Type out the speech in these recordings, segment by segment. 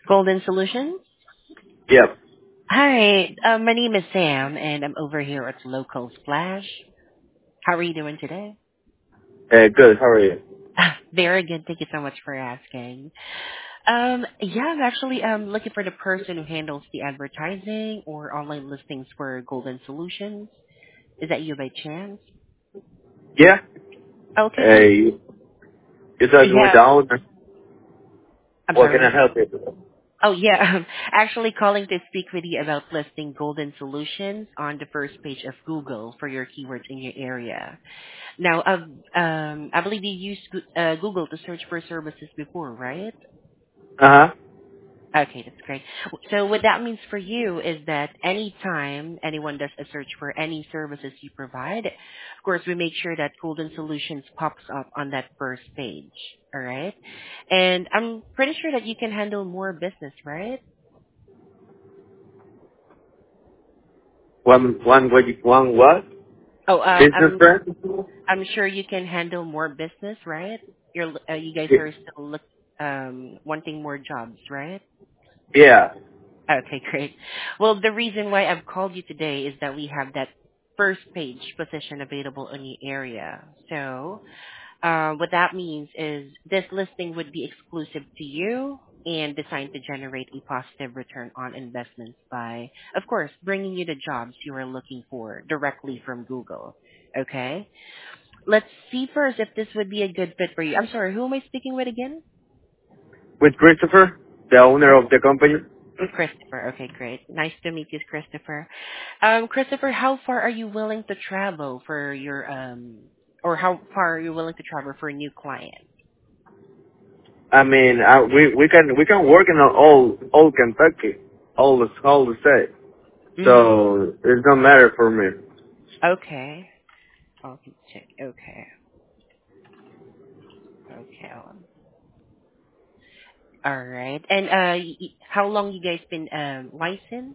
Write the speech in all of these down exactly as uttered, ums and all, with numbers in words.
Golden Solutions. Yep. Hi, uh, my name is Sam, and I'm over here at Local Splash. How are you doing today? Uh, good. How are you? Very good. Thank you so much for asking. Um, yeah, I'm actually um looking for the person who handles the advertising or online listings for Golden Solutions. Is that you by chance? Yeah. Okay, Uh, so you, you're talking with yeah, the owner. I'm What can sorry. I help you? Oh yeah, I'm actually calling to speak with you about listing Golden Solutions on the first page of Google for your keywords in your area. Now, um, um, I believe you used Goo- uh, Google to search for services before, right? Uh huh. Okay, that's great. So what that means for you is that anytime anyone does a search for any services you provide, of course, we make sure that Golden Solutions pops up on that first page. All right? And I'm pretty sure that you can handle more business, right? One, one, what? you- One what? Oh, um, Business I'm friend? I'm sure you can handle more business, right? You're uh, you guys Y- are still look um wanting more jobs, right? Yeah. Okay, great. Well, the reason why I've called you today is that we have that first page position available in the area. So, uh, what that means is this listing would be exclusive to you and designed to generate a positive return on investments by, of course, bringing you the jobs you are looking for directly from Google. Okay? Let's see first if this would be a good fit for you. I'm sorry, who am I speaking with again? With Christopher, the owner of the company. Christopher. Okay, great. Nice to meet you, Christopher. Um, Christopher, how far are you willing to travel for your um, or how far are you willing to travel for a new client? I mean, uh, we we can we can work in all all Kentucky, all the all the state. Mm-hmm. So it don't matter for me. Okay. I'll check. Okay. Okay. um, All right. And uh, y- y- how long you guys been um licensed?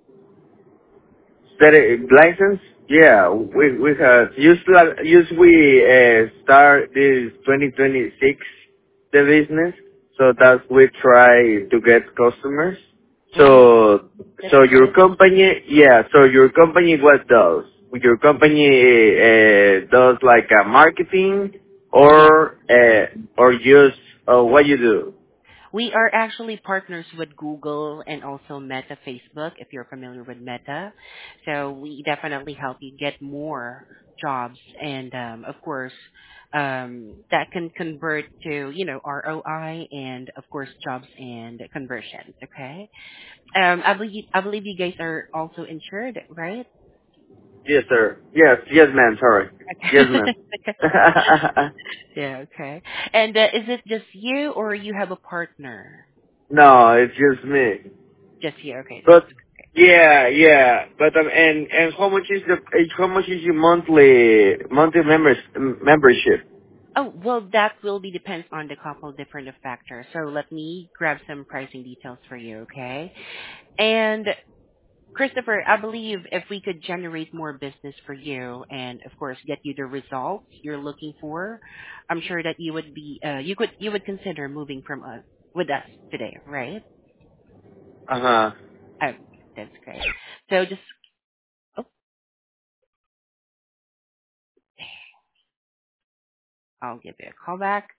That is, license? Yeah, we we have usually usually uh, start this twenty twenty-six the business, so that we try to get customers. Mm-hmm. So That's so your great. company, yeah, so your company what does? Your company uh, does like a marketing Yeah. or uh, or just uh, what you do? We are actually partners with Google and also Meta Facebook, if you're familiar with Meta. So we definitely help you get more jobs and, um, of course, um, that can convert to, you know, R O I and, of course, jobs and conversions. Okay. Um, I believe, I believe you guys are also insured, right? Yes, sir. Yes, yes, ma'am. Sorry. Yes, ma'am. Okay. Yeah. Okay. And uh, is it just you or you have a partner? No, it's just me. Just you. Okay. That's But yeah, yeah. But um, and and how much is the eh, how much is your monthly monthly members membership? Oh, well, that will be depends on the couple different factors. So let me grab some pricing details for you, okay? And Christopher, I believe if we could generate more business for you and of course get you the results you're looking for, I'm sure that you would be uh you could you would consider moving from us with us today, right? Uh huh. Oh, that's great. So just oh, I'll give you a call back.